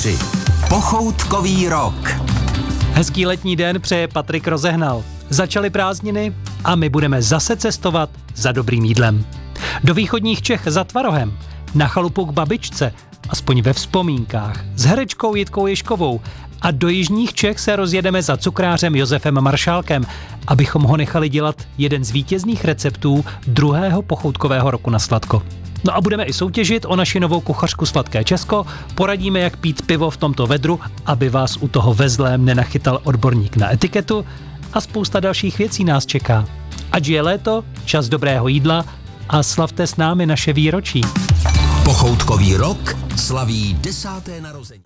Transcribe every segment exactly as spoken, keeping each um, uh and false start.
tři. Pochoutkový rok. Hezký letní den přeje Patrik Rozehnal. Začaly prázdniny a my budeme zase cestovat za dobrým jídlem. Do východních Čech za Tvarohem, na chalupu k babičce, aspoň ve vzpomínkách, s herečkou Jitkou Ježkovou, a do jižních Čech se rozjedeme za cukrářem Josefem Maršálkem, abychom ho nechali dělat jeden z vítězných receptů druhého pochoutkového roku na sladko. No a budeme i soutěžit o naši novou kuchařku Sladké Česko, poradíme, jak pít pivo v tomto vedru, aby vás u toho ve zlém nenachytal odborník na etiketu, a spousta dalších věcí nás čeká. Ať je léto, čas dobrého jídla a slavte s námi naše výročí. Pochoutkový rok slaví desáté narození.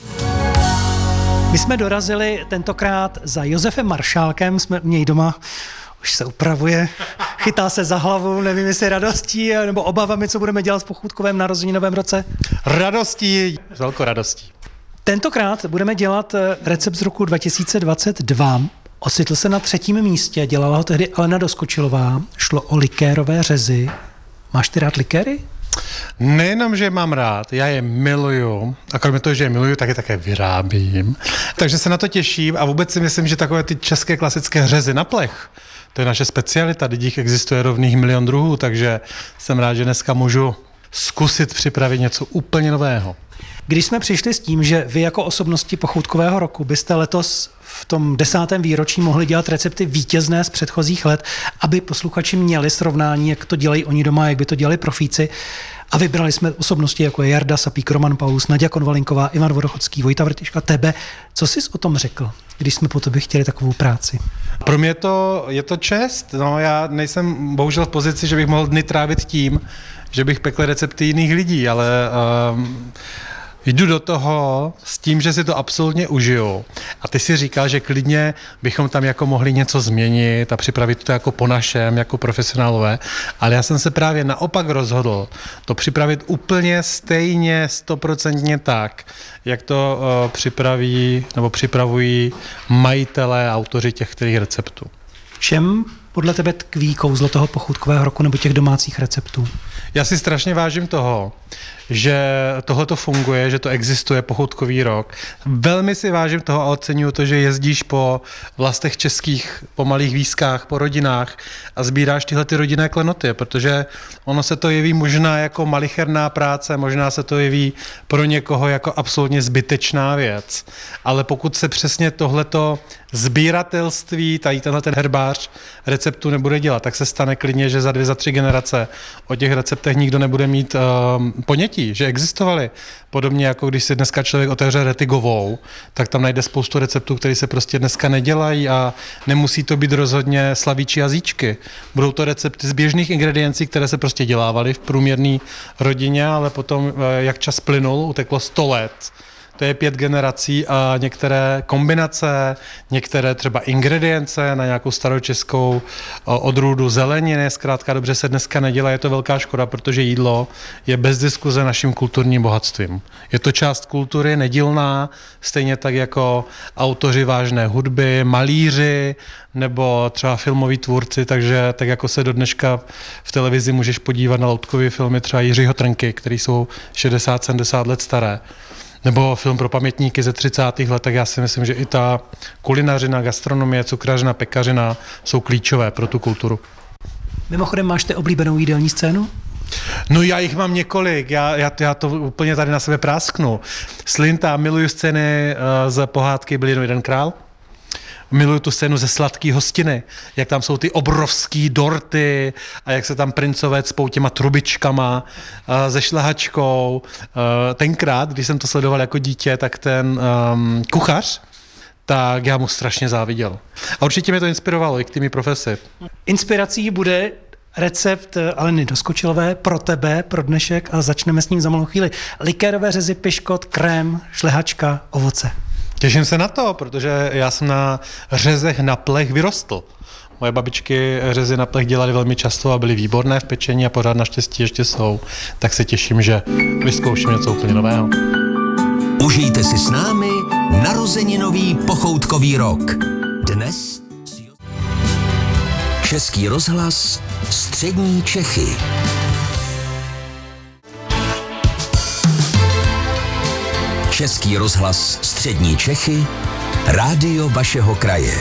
My jsme dorazili tentokrát za Josefem Maršálkem, jsme u něj doma, už se upravuje, chytá se za hlavu, nevím, jestli radostí nebo obavami, co budeme dělat v pochoutkovém narozeninovém roce. Radostí, s velkou radostí. Tentokrát budeme dělat recept z roku dva tisíce dvacet dva. Ocitl se na třetím místě, dělala ho tehdy Alena Doskočilová. Šlo o likérové řezy. Máš ty rád likéry? Nejenom, že je mám rád, já je miluju a kromě toho, že je miluju, tak je také vyrábím. Takže se na to těším a vůbec si myslím, že takové ty české klasické řezy na plech, to je naše specialita, teď jich existuje rovných milion druhů, takže jsem rád, že dneska můžu zkusit připravit něco úplně nového. Když jsme přišli s tím, že vy jako osobnosti pochoutkového roku byste letos v tom desátém výročí mohli dělat recepty vítězné z předchozích let, aby posluchači měli srovnání, jak to dělají oni doma, jak by to dělali profíci. A vybrali jsme osobnosti, jako je Jarda Sapík, Roman Paulus, Naďa Konvalinková, Ivan Vodochodský, Vojta Vrtiška, tebe. Co jsi o tom řekl, když jsme po tobě chtěli takovou práci? Pro mě to, je to čest. No, já nejsem bohužel v pozici, že bych mohl dny trávit tím, že bych pekl recepty jiných lidí, ale um, jdu do toho s tím, že si to absolutně užiju. A ty si říkal, že klidně bychom tam jako mohli něco změnit a připravit to jako po našem, jako profesionálové. Ale já jsem se právě naopak rozhodl to připravit úplně stejně, stoprocentně tak, jak to uh, připraví nebo připravují majitelé, autoři těch kterých receptů. V čem podle tebe tkví kouzlo toho pochoutkového roku nebo těch domácích receptů? Já si strašně vážím toho, že tohleto funguje, že to existuje pochoutkový rok. Velmi si vážím toho a oceňuju to, že jezdíš po vlastech českých, po malých výskách, po rodinách a sbíráš tyhle ty rodinné klenoty, protože ono se to jeví možná jako malicherná práce, možná se to jeví pro někoho jako absolutně zbytečná věc. Ale pokud se přesně tohleto sbíratelství, tady tenhle ten herbář receptu nebude dělat, tak se stane klidně, že za dvě, za tři generace o těch receptech nikdo nebude mít uh, ponětí, že existovaly. Podobně jako když si dneska člověk otevře Retigovou, tak tam najde spoustu receptů, které se prostě dneska nedělají a nemusí to být rozhodně slavíčí jazyčky. Budou to recepty z běžných ingrediencí, které se prostě dělávaly v průměrné rodině, ale potom, jak čas plynul, uteklo sto let. To je pět generací a některé kombinace, některé třeba ingredience na nějakou staročeskou odrůdu zeleniny, zkrátka dobře se dneska nedělá, je to velká škoda, protože jídlo je bez diskuze naším kulturním bohatstvím. Je to část kultury nedílná, stejně tak jako autoři vážné hudby, malíři nebo třeba filmoví tvůrci, takže tak jako se do dneška v televizi můžeš podívat na loutkový filmy třeba Jiřího Trnky, který jsou šedesát sedmdesát let staré. Nebo film pro pamětníky ze třicátých let, tak já si myslím, že i ta kulinařina, gastronomie, cukrařina, pekařina jsou klíčové pro tu kulturu. Mimochodem, máš ty oblíbenou jídelní scénu? No já jich mám několik, já, já, já to úplně tady na sebe prásknu. Slinta, miluju scény uh, z pohádky Byl jeden král. Miluju tu scénu ze Sladký hostiny, jak tam jsou ty obrovský dorty a jak se tam princové cpou těma trubičkama, se šlehačkou. Tenkrát, když jsem to sledoval jako dítě, tak ten um, kuchař, tak já mu strašně záviděl. A určitě mě to inspirovalo i k tými profesi. Inspirací bude recept Aleny Doskočilové pro tebe, pro dnešek, a začneme s ním za malou chvíli. Likérové řezy, piškot, krém, šlehačka, ovoce. Těším se na to, protože já jsem na řezech na plech vyrostl. Moje babičky řezy na plech dělaly velmi často a byly výborné v pečení a pořád naštěstí ještě jsou. Tak se těším, že vyzkouším něco úplně nového. Užijte si s námi narozeninový pochoutkový rok. Dnes Český rozhlas, Střední Čechy. Český rozhlas Střední Čechy, rádio vašeho kraje.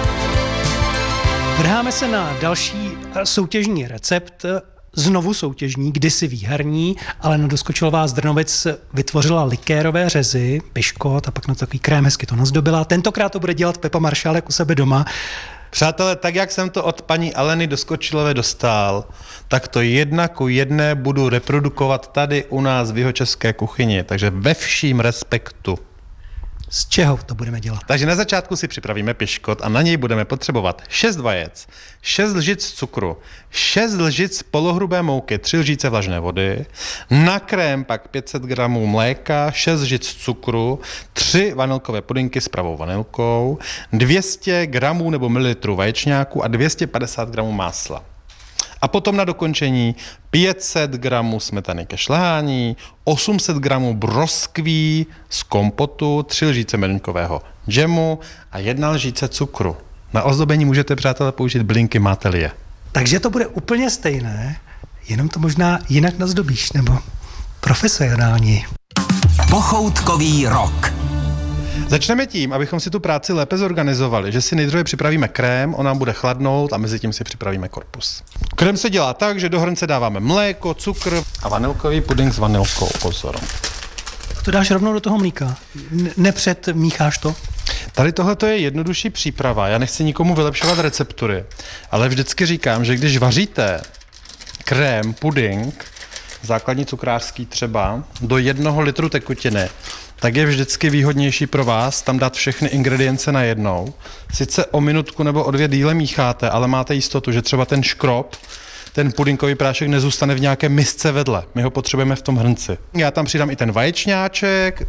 Vrháme se na další soutěžní recept, znovu soutěžní, kdysi výherní, ale na Doskočilová z Drnovic vytvořila likérové řezy, piškot a pak na takový krém hezky to nazdobila. Tentokrát to bude dělat Pepa Maršálek u sebe doma. Přátelé, tak jak jsem to od paní Aleny Doskočilové dostal, tak to jedna ku jedné budu reprodukovat tady u nás v jihočeské kuchyni, takže ve vším respektu. Z čeho to budeme dělat? Takže na začátku si připravíme piškot a na něj budeme potřebovat šest vajec, šest lžic cukru, šest lžic polohrubé mouky, tři lžíce vlažné vody, na krém pak pět set gramů mléka, šest lžic cukru, tři vanilkové pudinky s pravou vanilkou, dvě stě gramů nebo mililitrů vaječňáku a dvě stě padesát gramů másla. A potom na dokončení pět set gramů smetany ke šlehání, osm set gramů broskví z kompotu, tři lžíce meduňkového džemu a jedna lžíce cukru. Na ozdobení můžete, přátelé, použít bylinky, máte-li je. Takže to bude úplně stejné, jenom to možná jinak nazdobíš, nebo profesionální. Pochoutkový rok. Začneme tím, abychom si tu práci lépe zorganizovali, že si nejdříve připravíme krém, on nám bude chladnout a mezi tím si připravíme korpus. Krém se dělá tak, že do hrnce dáváme mléko, cukr a vanilkový puding s vanilkou, pozor. To dáš rovnou do toho mlíka, nepředmícháš to? Tady tohle je jednodušší příprava, já nechci nikomu vylepšovat receptury, ale vždycky říkám, že když vaříte krém, puding, základní cukrářský třeba, do jednoho litru tekutiny, tak je vždycky výhodnější pro vás tam dát všechny ingredience najednou. Sice o minutku nebo o dvě díle mícháte, ale máte jistotu, že třeba ten škrob, ten pudinkový prášek nezůstane v nějaké misce vedle. My ho potřebujeme v tom hrnci. Já tam přidám i ten vaječňáček,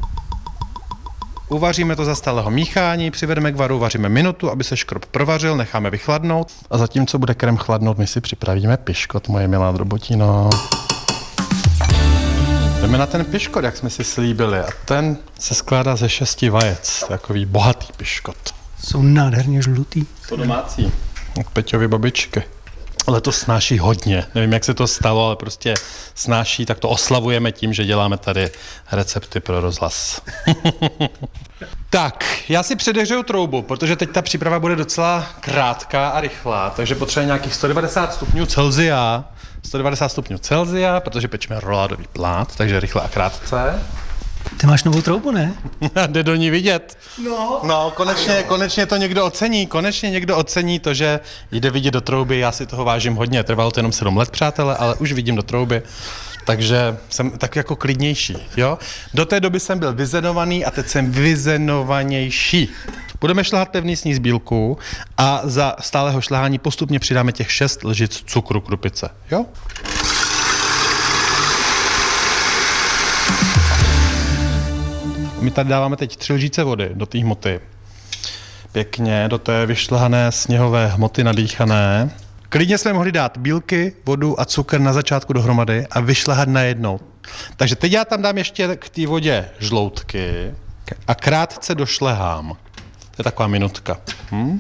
uvaříme to za stálého míchání, přivedeme k varu, vaříme minutu, aby se škrob provařil, necháme vychladnout a zatímco bude krém chladnout, my si připravíme piškot, moje milá drobotino. Jdeme na ten piškot, jak jsme si slíbili, a ten se skládá ze šesti vajec, takový bohatý piškot. Jsou nádherně žlutý. To domácí. Od Peťovy babičky. Ale to snáší hodně. Nevím, jak se to stalo, ale prostě snáší, tak to oslavujeme tím, že děláme tady recepty pro rozhlas. Tak, já si předehřeju troubu, protože teď ta příprava bude docela krátká a rychlá, takže potřebujeme nějakých sto devadesát stupňů Celsia. sto devadesát stupňů Celsia, protože pečeme roládový plát, takže rychle a krátce. Ty máš novou troubu, ne? Jde do ní vidět. No. No, konečně, konečně to někdo ocení, konečně někdo ocení to, že jde vidět do trouby, já si toho vážím hodně, trvalo to jenom sedm let, přátelé, ale už vidím do trouby, takže jsem tak jako klidnější, jo. Do té doby jsem byl vyzenovaný a teď jsem vyzenovanější. Budeme šlehat pevný sníh z bílku a za stálého šlehání postupně přidáme těch šest lžic cukru krupice, jo? My tady dáváme teď tři lžíce vody do té hmoty. Pěkně do té vyšlehané sněhové hmoty nadýchané. Klidně jsme mohli dát bílky, vodu a cukr na začátku dohromady a vyšlehat najednou. Takže teď já tam dám ještě k té vodě žloutky a krátce došlehám. To je taková minutka. Hm?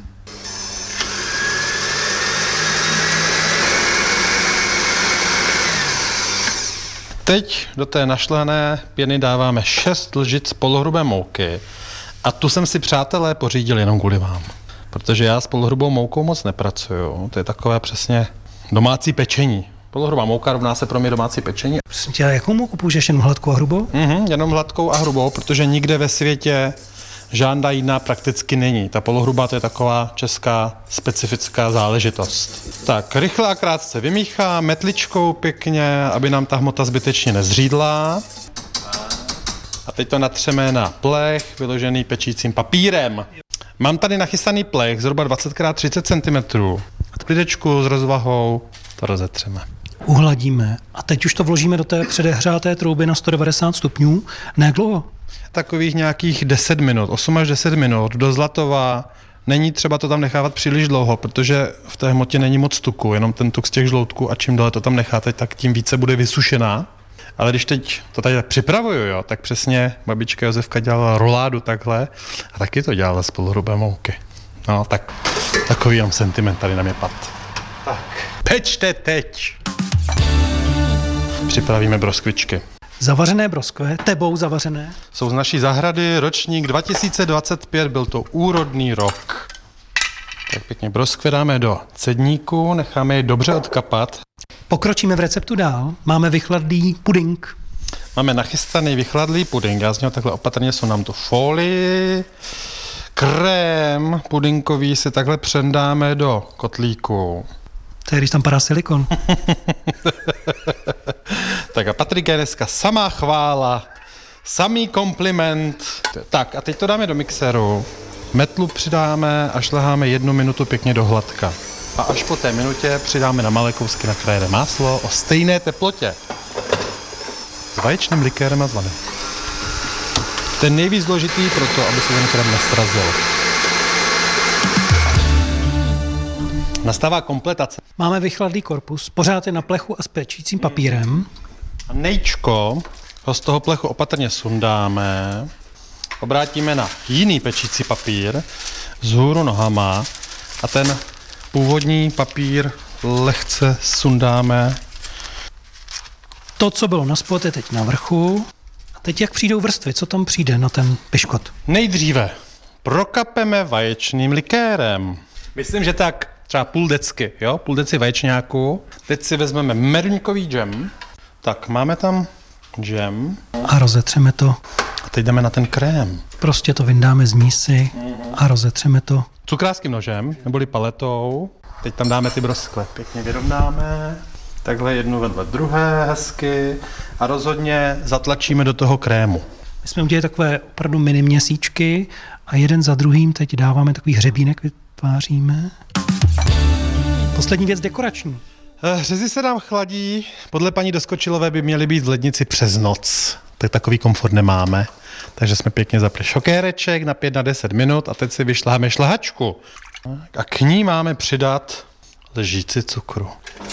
Teď do té našlehané pěny dáváme šest lžic polohrubé mouky a tu jsem si, přátelé, pořídil jenom kvůli vám. Protože já s polohrubou moukou moc nepracuju. To je takové přesně domácí pečení. Polohrubá mouka rovná se pro mě domácí pečení. Prosím tě, jakou mouku použiješ, jenom hladkou a hrubou? Mhm, jenom hladkou a hrubou, protože nikde ve světě žádná jiná prakticky není. Ta polohrubá to je taková česká specifická záležitost. Tak, rychle a krátce vymíchám metličkou pěkně, aby nám ta hmota zbytečně nezřídla. A teď to natřeme na plech, vyložený pečícím papírem. Mám tady nachystaný plech, zhruba dvacet krát třicet centimetrů. Klidečku s rozvahou to rozetřeme. Uhladíme a teď už to vložíme do té předehřáté trouby na sto devadesát stupňů. Ne dlouho? Takových nějakých deset minut, osm až deset minut, do zlatova. Není třeba to tam nechávat příliš dlouho, protože v té hmotě není moc tuku, jenom ten tuk z těch žloutků a čím dále to tam necháte, tak tím více bude vysušená. Ale když teď to tady připravuju, jo, tak přesně babička Josefka dělala roládu takhle a taky to dělala z polohrubé mouky. No, tak takový jenom sentiment tady na mě pad. Tak, pečte teď. Připravíme broskvičky. Zavařené broskve, tebou zavařené. Jsou z naší zahrady, ročník dva tisíce dvacet pět, byl to úrodný rok. Tak pěkně broskve dáme do cedníku, necháme je dobře odkapat. Pokročíme v receptu dál, máme vychladlý puding. Máme nachystaný vychladlý puding, já z něho takhle opatrně sundám tu folii. Krém pudinkový si takhle přendáme do kotlíku. To je, když tam padá silikon. Tak a Patrik je dneska samá chvála, samý kompliment. Tak a teď to dáme do mixéru. Metlu přidáme a šleháme jednu minutu pěkně do hladka. A až po té minutě přidáme na malé kousky nakrájené máslo o stejné teplotě. S vaječným likérem a s vanilí. Ten nejvíc důležitý pro to, aby se ten krém nestrazil. Nastává kompletace. Máme vychladlý korpus, pořád je na plechu a s pečícím papírem. A nejčko ho z toho plechu opatrně sundáme, obrátíme na jiný pečící papír vzhůru nohama a ten původní papír lehce sundáme. To, co bylo na spod, je teď na vrchu. A teď jak přijdou vrstvy, co tam přijde na ten piškot? Nejdříve prokapeme vaječným likérem. Myslím, že tak třeba půl decky, jo? Půl deci vaječňáku. Teď si vezmeme meruňkový džem. Tak, máme tam džem. A rozetřeme to. A teď jdeme na ten krém. Prostě to vyndáme z mísy a rozetřeme to. Cukrářským nožem, neboli paletou. Teď tam dáme ty broskve. Pěkně vyrovnáme. Takhle jednu vedle druhé hezky. A rozhodně zatlačíme do toho krému. My jsme udělali takové opravdu mini měsíčky a jeden za druhým teď dáváme takový hřebínek, vytváříme. Poslední věc dekorační. Řezy se nám chladí, podle paní Doskočilové by měly být v lednici přes noc. Tak takový komfort nemáme, takže jsme pěkně zapli šokéreček na pět na deset minut a teď si vyšláme šlahačku. A k ní máme přidat lžíci cukru.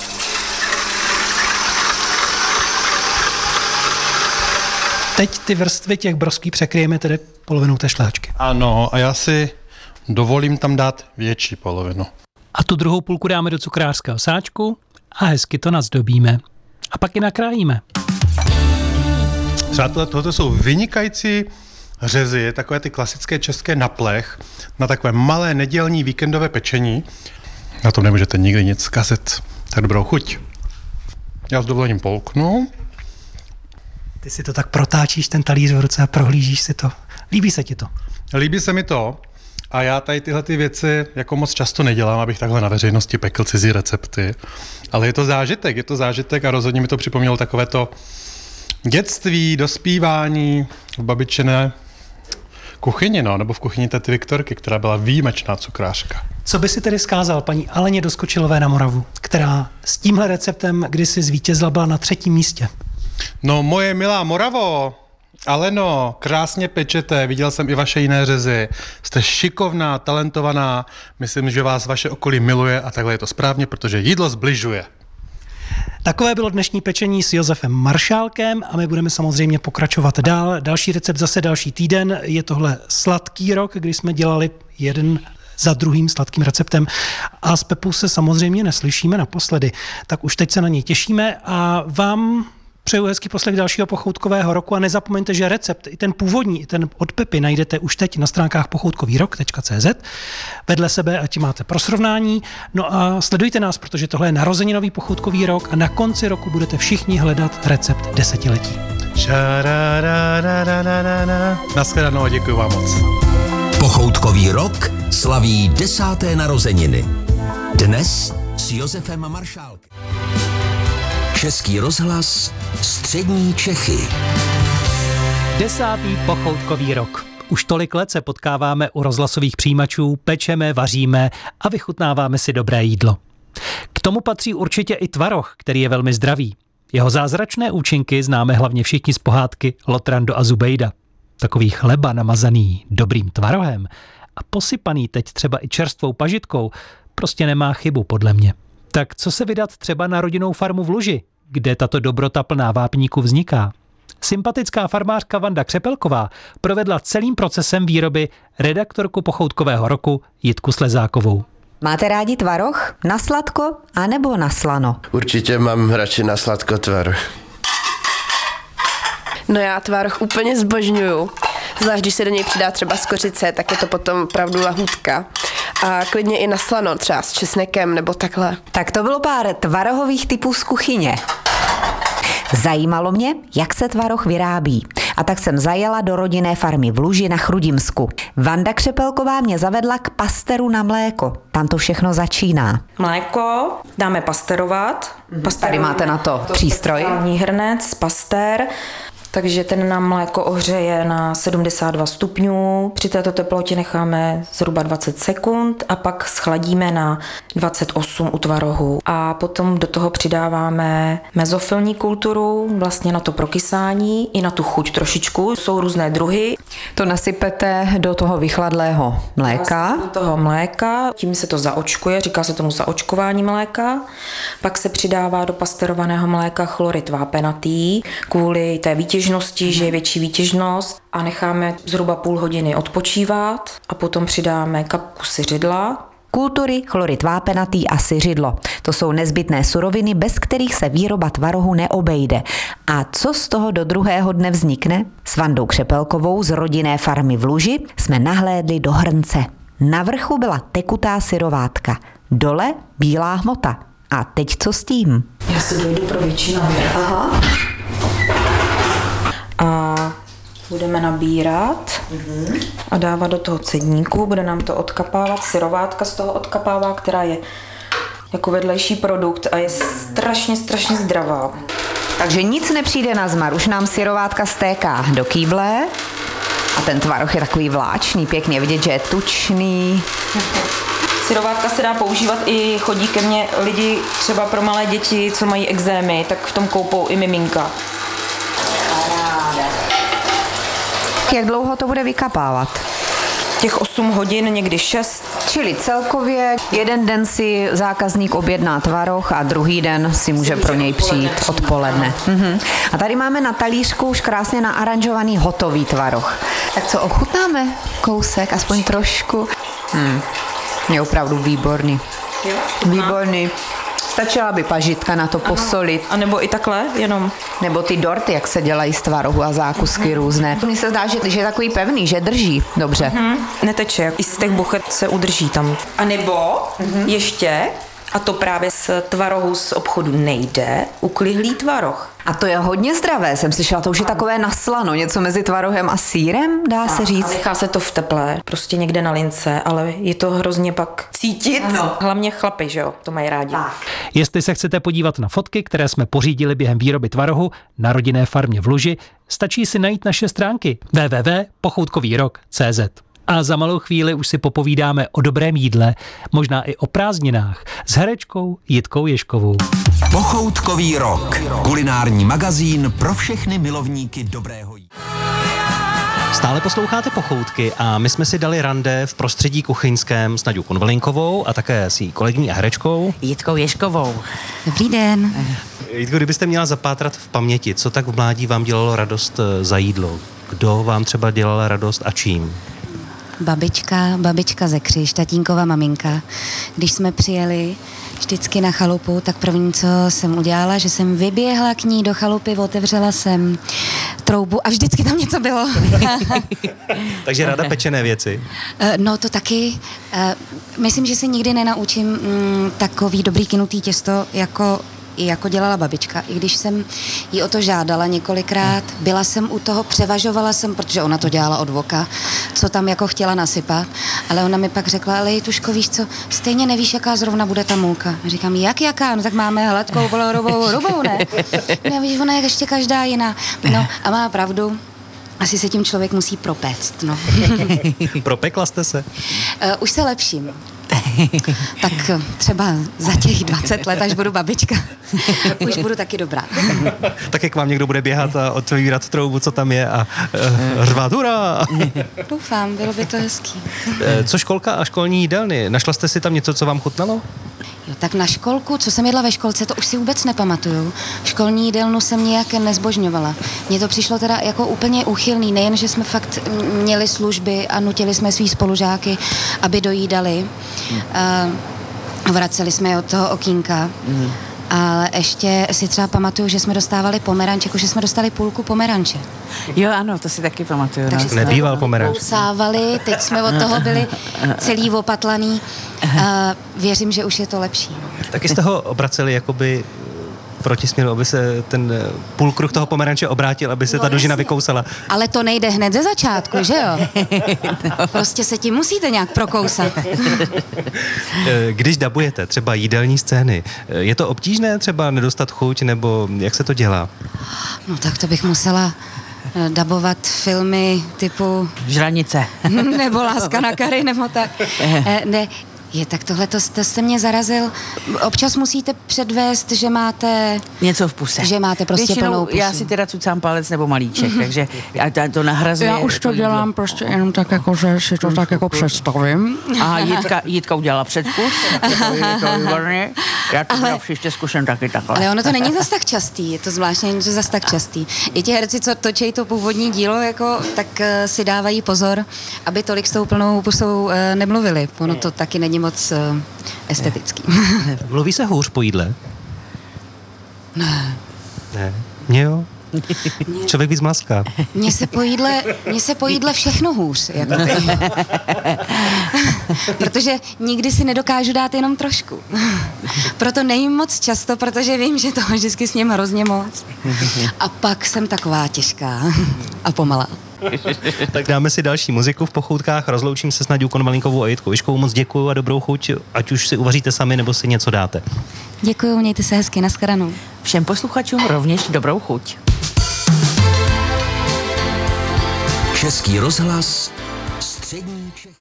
Teď ty vrstvy těch broskví překryjeme tedy polovinou té šlehačky. Ano, a já si dovolím tam dát větší polovinu. A tu druhou půlku dáme do cukrářského sáčku a hezky to nazdobíme. A pak ji nakrájíme. Přátelé, tohle jsou vynikající řezy, takové ty klasické české na plech, na takové malé nedělní víkendové pečení. Na tom nemůžete nikdy nic zkazit. Tak dobrou chuť. Já s dovolením polknu. Ty si to tak protáčíš, ten talíř v ruce a prohlížíš si to. Líbí se ti to? Líbí se mi to. A já tady tyhle ty věci jako moc často nedělám, abych takhle na veřejnosti pekl cizí recepty. Ale je to zážitek, je to zážitek a rozhodně mi to připomnělo takové to dětství, dospívání v babičené kuchyni, no, nebo v kuchyni tety Viktorky, která byla výjimečná cukrářka. Co by si tedy vzkázal paní Aleně Doskočilové na Moravu, která s tímhle receptem kdysi zvítězila, byla na třetím místě? No, moje milá Moravo, Aleno, krásně pečete, viděl jsem i vaše jiné řezy. Jste šikovná, talentovaná, myslím, že vás vaše okolí miluje a takhle je to správně, protože jídlo zbližuje. Takové bylo dnešní pečení s Josefem Maršálkem a my budeme samozřejmě pokračovat dál. Další recept zase další týden. Je tohle sladký rok, kdy jsme dělali jeden za druhým sladkým receptem a s Pepou se samozřejmě neslyšíme naposledy. Tak už teď se na něj těšíme a vám přeju hezký poslech dalšího pochoutkového roku a nezapomeňte, že recept, i ten původní, i ten od Pepy najdete už teď na stránkách pochoutkovýrok tečka cé zet. Vedle sebe, ať máte pro srovnání. No a sledujte nás, protože tohle je narozeninový pochoutkový rok a na konci roku budete všichni hledat recept desetiletí. Naschledanou a děkuji vám moc. Pochoutkový rok slaví desáté narozeniny. Dnes s Josefem Maršálkem. Český rozhlas, střední Čechy. Desátý pochoutkový rok. Už tolik let se potkáváme u rozhlasových přijímačů, pečeme, vaříme a vychutnáváme si dobré jídlo. K tomu patří určitě i tvaroh, který je velmi zdravý. Jeho zázračné účinky známe hlavně všichni z pohádky Lotrando a Zubejda. Takový chleba namazaný dobrým tvarohem a posypaný teď třeba i čerstvou pažitkou prostě nemá chybu podle mě. Tak co se vydat třeba na rodinnou farmu v Luži, kde tato dobrota plná vápníku vzniká? Sympatická farmářka Vanda Křepelková provedla celým procesem výroby redaktorku pochoutkového roku Jitku Slezákovou. Máte rádi tvaroh? Na sladko anebo na slano? Určitě mám radši na sladko tvaroh. No já tvaroh úplně zbožňuju. Zvlášť, když se do něj přidá třeba skořice, tak je to potom opravdu lahůdka. A klidně i na slano, třeba s česnekem nebo takhle. Tak to bylo pár tvarohových typů z kuchyně. Zajímalo mě, jak se tvaroh vyrábí. A tak jsem zajela do rodinné farmy v Luži na Chrudimsku. Vanda Křepelková mě zavedla k pasteru na mléko. Tam to všechno začíná. Mléko dáme pasterovat. Tady máte na to přístroj. Hrnec, pastér. Takže ten nám mléko ohřeje na sedmdesát dva stupňů. Při této teplotě necháme zhruba dvacet sekund a pak schladíme na dvacet osm u tvarohu. A potom do toho přidáváme mezofilní kulturu, vlastně na to prokysání i na tu chuť trošičku. Jsou různé druhy. To nasypete do toho vychladlého mléka. Do toho mléka, tím se to zaočkuje, říká se tomu zaočkování mléka. Pak se přidává do pasterovaného mléka chlorid vápenatý kvůli té výtěžnosti, že je větší výtěžnost, a necháme zhruba půl hodiny odpočívat a potom přidáme kapku syřidla. Kultury, chlorid vápenatý a syřidlo. To jsou nezbytné suroviny, bez kterých se výroba tvarohu neobejde. A co z toho do druhého dne vznikne? S Vandou Křepelkovou z rodinné farmy v Luži jsme nahlédli do hrnce. Na vrchu byla tekutá syrovátka, dole bílá hmota. A teď co s tím? Já si dojdu pro větší navěr. Aha. A budeme nabírat a dávat do toho cedníku, bude nám to odkapávat, syrovátka z toho odkapává, která je jako vedlejší produkt a je strašně, strašně zdravá. Takže nic nepřijde na zmar, už nám syrovátka stéká do kýble a ten tvaroh je takový vláčný, pěkně vidět, že je tučný. Syrovátka se dá používat i, chodí ke mně lidi třeba pro malé děti, co mají ekzémy, tak v tom koupou i miminka. Jak dlouho to bude vykapávat? Těch osm hodin, někdy šest. Čili celkově jeden den si zákazník objedná tvaroh a druhý den si může pro něj přijít odpoledne. Mhm. A tady máme na talířku už krásně naaranžovaný hotový tvaroh. Tak co, ochutnáme kousek, aspoň trošku? Hmm. Je opravdu výborný. Jo, výborný. Stačila by pažitka na to posolit. A nebo i takhle, jenom. Nebo ty dorty, jak se dělají z tvarohu a zákusky mm-hmm. různé. Mně se zdá, že, že je takový pevný, že drží dobře. Mm-hmm. Neteče, i z těch buchet se udrží tam. A nebo mm-hmm. ještě, a to právě z tvarohu z obchodu nejde, uklihlý tvaroh. A to je hodně zdravé, jsem slyšela, to už je takové naslano, něco mezi tvarohem a sýrem, dá se říct. A nechá se to v teple, prostě někde na lince, ale je to hrozně pak cítit. Ano. Hlavně chlapi, že jo, to mají rádi. Tak. Jestli se chcete podívat na fotky, které jsme pořídili během výroby tvarohu na rodinné farmě v Luži, stačí si najít naše stránky w w w tečka pochoutkovýrok tečka c z. A za malou chvíli už si popovídáme o dobrém jídle, možná i o prázdninách, s herečkou Jitkou Ježkovou. Pochoutkový rok. Kulinární magazín pro všechny milovníky dobrého jídla. Stále posloucháte Pochoutky a my jsme si dali rande v prostředí kuchyňském s Naďou Konvalinkovou a také s její kolegyní a herečkou Jitkou Ježkovou. Dobrý den. Jitko, kdybyste měla zapátrat v paměti, co tak v mládí vám dělalo radost za jídlo? Kdo vám třeba dělal radost a čím? Babička, babička ze Křiž, tatínkova maminka. Když jsme přijeli vždycky na chalupu, tak první, co jsem udělala, že jsem vyběhla k ní do chalupy, otevřela jsem troubu a vždycky tam něco bylo. Takže ráda pečené věci? No to taky. Myslím, že se nikdy nenaučím mm, takový dobrý kynutý těsto, jako i jako dělala babička. I když jsem jí o to žádala několikrát, byla jsem u toho, převažovala jsem, protože ona to dělala od voka, co tam jako chtěla nasypat, ale ona mi pak řekla, ale Jituško, víš co, stejně nevíš, jaká zrovna bude ta mouka. A říkám, jak jaká? No tak máme hladkou kolorovou rubou, ne? No, víš, ona je ještě každá jiná. No a má pravdu. Asi se tím člověk musí propéct, no. Propekla jste se? Uh, už se lepším. Tak třeba za těch dvacet let, až budu babička, už budu taky dobrá. Tak jak vám někdo bude běhat a otvírat troubu, co tam je a uh, řvát hurá. Doufám, bylo by to hezký. Co školka a školní jídelny? Našla jste si tam něco, co vám chutnalo? Jo, tak na školku, co jsem jedla ve školce, to už si vůbec nepamatuju. Školní jídelnu jsem nějak nezbožňovala. Mně to přišlo teda jako úplně úchylný, nejen, že jsme fakt měli služby a nutili jsme svý spolužáky, aby dojídali. Hmm. Uh, vraceli jsme je od toho okýnka. Hmm. Ale ještě si třeba pamatuju, že jsme dostávali pomeranče, jako že jsme dostali půlku pomeranče. Jo, ano, to si taky pamatuju. Takže no. jsme Nebýval pomeranč. kousávali, teď jsme od toho byli celý opatlaný. Uh, věřím, že už je to lepší. Taky jste ho obraceli jakoby proti směru, aby se ten půlkruh toho pomeranče obrátil, aby se ta dužina vykousala. Ale to nejde hned ze začátku, že jo? No. Prostě se tím musíte nějak prokousat. Když dabujete třeba jídelní scény, je to obtížné třeba nedostat chuť, nebo jak se to dělá? No tak to bych musela dabovat filmy typu... Žranice. Nebo Láska na Kary, nebo tak. Ne, je, tak tohle to, to jste mě zarazil. Občas musíte předvést, že máte... Něco v puse. Že máte prostě Většinou plnou pusu. já si teda cucám palec nebo malíček, takže já to nahrazuje. Já už to dělám jídlo. Prostě jenom tak, jako, že si to tak jako představím. A Jitka, Jitka udělala předkus, je to výborně. Já to ale, příště zkusím taky takhle. Ale ono to není zas tak častý, je to zvláštně, že zas tak častý. I ti herci, co točí to původní dílo, jako, tak uh, si dávají pozor, aby tolik s tou plnou pusou uh, nemluvili. Ono to taky není moc uh, estetický. Mluví se hůř po jídle? Ne. Ne. Mně jo. Člověk víc mlaská. Mně se po jídle, mně se po jídle všechno hůř. Jako protože nikdy si nedokážu dát jenom trošku. Proto nejím moc často, protože vím, že toho vždycky s ním hrozně moc. A pak jsem taková těžká a pomalá. Tak dáme si další muziku v pochoutkách. Rozloučím se s Naďou Konvalinkovou a Jitkou Vyškovou. Moc děkuju a dobrou chuť, ať už si uvaříte sami, nebo si něco dáte. Děkuju, mějte se hezky, nashledanou. Všem posluchačům rovněž dobrou chuť. Český rozhlas, střední Čech.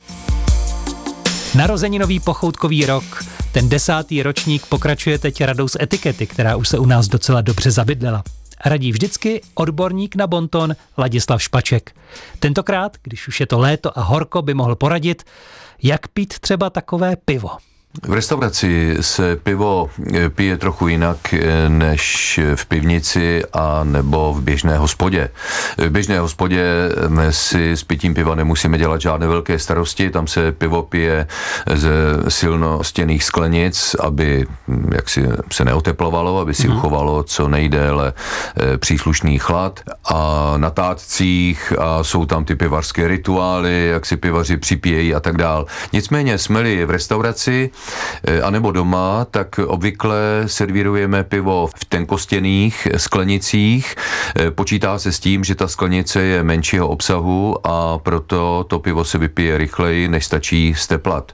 Narozeninový pochoutkový rok. Ten desátý ročník pokračuje teď radou z etikety, která už se u nás docela dobře zabydlela. Radí vždycky odborník na bonton Ladislav Špaček. Tentokrát, když už je to léto a horko, by mohl poradit, jak pít třeba takové pivo. V restauraci se pivo pije trochu jinak než v pivnici a nebo v běžné hospodě. V běžné hospodě si s pitím piva nemusíme dělat žádné velké starosti, tam se pivo pije ze silno stěnných sklenic, aby jaksi se neoteplovalo, aby si hmm. uchovalo co nejdéle příslušný chlad, a na tátcích a jsou tam ty pivařské rituály, jak si pivaři připíjejí a tak dál. Nicméně jsme-li v restauraci a nebo doma, tak obvykle servírujeme pivo v tenkostěných sklenicích. Počítá se s tím, že ta sklenice je menšího obsahu a proto to pivo se vypije rychleji, než stačí steplat.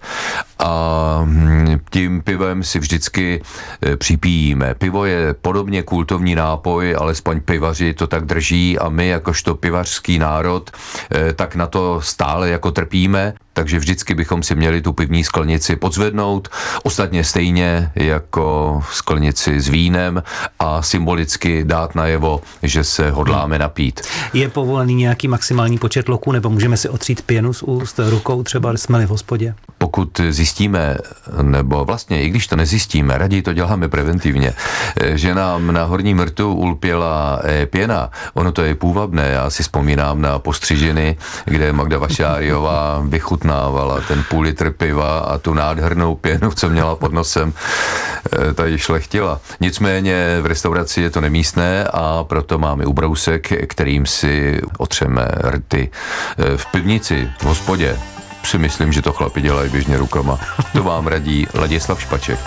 A tím pivem si vždycky připijíme. Pivo je podobně kultovní nápoj, alespoň pivaři to tak drží a my jakožto pivařský národ tak na to stále jako trpíme. Takže vždycky bychom si měli tu pivní sklenici podzvednout, ostatně stejně jako sklenici s vínem, a symbolicky dát najevo, že se hodláme napít. Je povolený nějaký maximální počet loků, nebo můžeme si otřít pěnu z úst rukou, třeba jsme-li v hospodě? Pokud zjistíme, nebo vlastně i když to nezjistíme, raději to děláme preventivně, že nám na horním rtu ulpěla pěna, ono to je půvabné. Já si vzpomínám na postřižiny, kde Magda Vašáriová vychutnávala ten půl litr piva a tu nádhernou pěnu, co měla pod nosem, tady šlechtila. Nicméně v restauraci je to nemístné a proto máme ubrousek, kterým si otřeme rty. V pivnici, v hospodě si myslím, že to chlapi dělají běžně rukama. To vám radí Ladislav Špaček.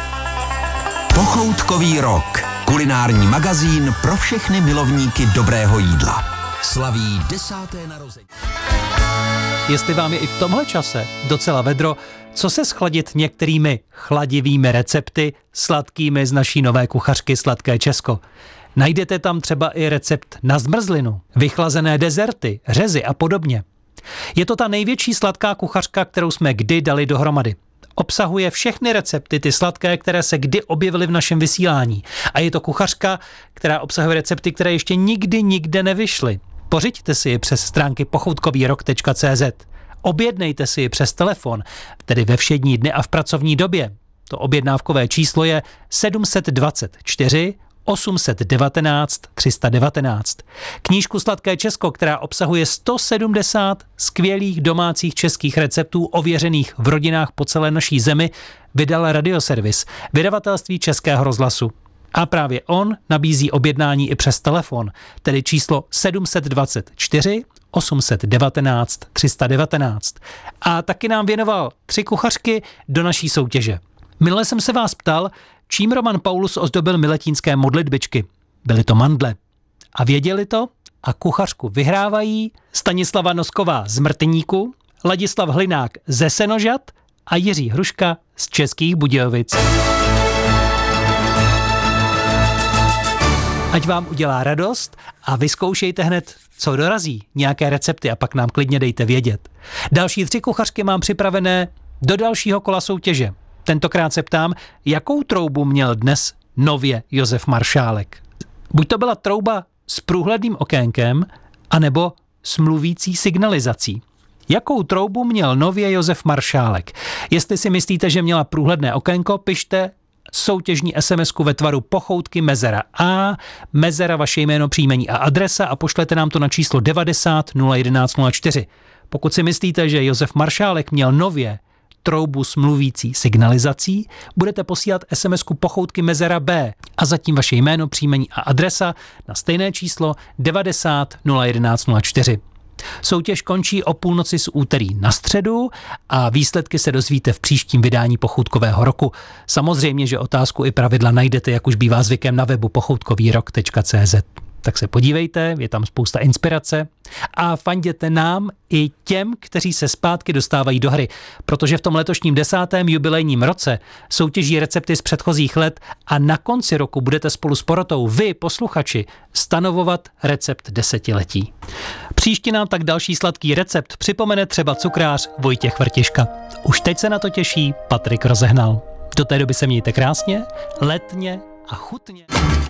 Pochoutkový rok. Kulinární magazín pro všechny milovníky dobrého jídla. Slaví desáté narozeniny. Jestli vám je i v tomhle čase docela vedro, co se schladit některými chladivými recepty sladkými z naší nové kuchařky Sladké Česko. Najdete tam třeba i recept na zmrzlinu, vychlazené dezerty, řezy a podobně. Je to ta největší sladká kuchařka, kterou jsme kdy dali dohromady. Obsahuje všechny recepty, ty sladké, které se kdy objevily v našem vysílání. A je to kuchařka, která obsahuje recepty, které ještě nikdy nikde nevyšly. Pořiďte si je přes stránky pochoutkovýrok tečka cé zet. Objednejte si ji přes telefon, tedy ve všední dny a v pracovní době. To objednávkové číslo je sedm set dvacet čtyři osm set devatenáct tři sta devatenáct. Knížku Sladké Česko, která obsahuje sto sedmdesát skvělých domácích českých receptů ověřených v rodinách po celé naší zemi, vydal Radioservis, vydavatelství Českého rozhlasu. A právě on nabízí objednání i přes telefon, tedy číslo sedm set dvacet čtyři osm set devatenáct tři sta devatenáct. A taky nám věnoval tři kuchařky do naší soutěže. Minule jsem se vás ptal, čím Roman Paulus ozdobil miletínské modlitbičky. Byly to mandle. A věděli to? A kuchařku vyhrávají Stanislava Nosková z Mrtníku, Ladislav Hlinák ze Senožat a Jiří Hruška z Českých Budějovic. Ať vám udělá radost a vyzkoušejte hned, co dorazí, nějaké recepty a pak nám klidně dejte vědět. Další tři kuchařky mám připravené do dalšího kola soutěže. Tentokrát se ptám, jakou troubu měl dnes nově Josef Maršálek. Buď to byla trouba s průhledným okénkem, anebo s mluvící signalizací. Jakou troubu měl nově Josef Maršálek? Jestli si myslíte, že měla průhledné okénko, pište soutěžní SMSku ve tvaru pochoutky Mezera A, Mezera vaše jméno, příjmení a adresa a pošlete nám to na číslo devadesát nula jedenáct nula čtyři. Pokud si myslíte, že Josef Maršálek měl nově troubu s mluvící signalizací, budete posílat SMSku pochoutky Mezera B a zatím vaše jméno, příjmení a adresa na stejné číslo devadesát nula jedenáct nula čtyři. Soutěž končí o půlnoci z úterý na středu a výsledky se dozvíte v příštím vydání Pochoutkového roku. Samozřejmě, že otázku i pravidla najdete, jak už bývá zvykem, na webu pochoutkový rok tečka cé zet. Tak se podívejte, je tam spousta inspirace a fanděte nám i těm, kteří se zpátky dostávají do hry, protože v tom letošním desátém jubilejním roce soutěží recepty z předchozích let a na konci roku budete spolu s porotou vy, posluchači, stanovovat recept desetiletí. Příště nám tak další sladký recept připomene třeba cukrář Vojtěch Vrtiška. Už teď se na to těší Patrik Rozehnal. Do té doby se mějte krásně, letně a chutně.